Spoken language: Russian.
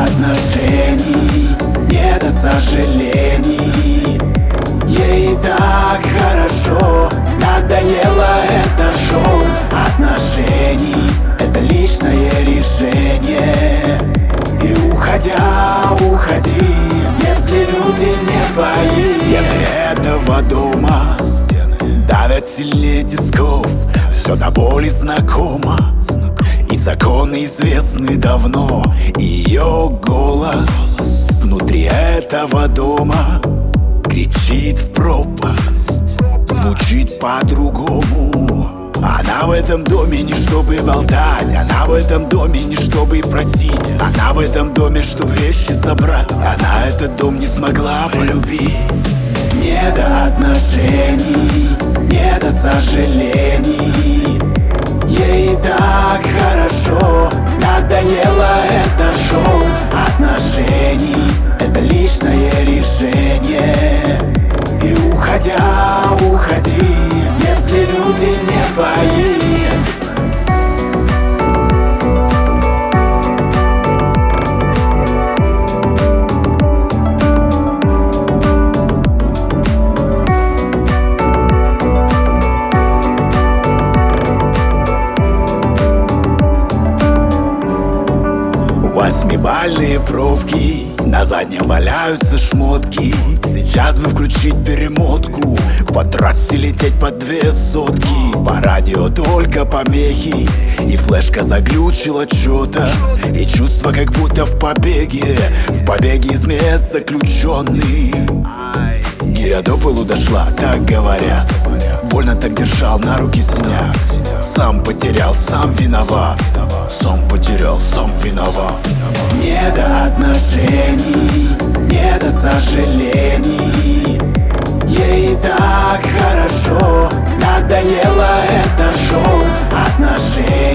отношений, не до сожалений. Ей так хорошо, надоело это шоу отношений. Это личное решение. И уходя, уходи, если люди не твои. Стены этого дома давят сильнее тисков, все до боли знакомо, и законы известны давно. И ее голос внутри этого дома кричит в пропасть, звучит по-другому. Она в этом доме не чтобы болтать, она в этом доме не чтобы просить, она в этом доме, чтобы вещи собрать. Она этот дом не смогла полюбить. Не до отношений, не до сожалений. Ей так хорошо, надоело это шоу отношений. Это личное решение. И уходя, уходи, если люди не твои. Восьмибальные пробки, на заднем валяются шмотки. Сейчас бы включить перемотку, по трассе лететь по 2 сотки. По радио только помехи, и флешка заглючила чё-то. И чувство, как будто в побеге из мест заключенный. Гиря до полу дошла, так говорят. Больно так держал, на руки синяк. Сам потерял, сам виноват. Сам потерял, сам виноват. Не до отношений, не до сожалений. Ей так хорошо, надоело это шоу отношений.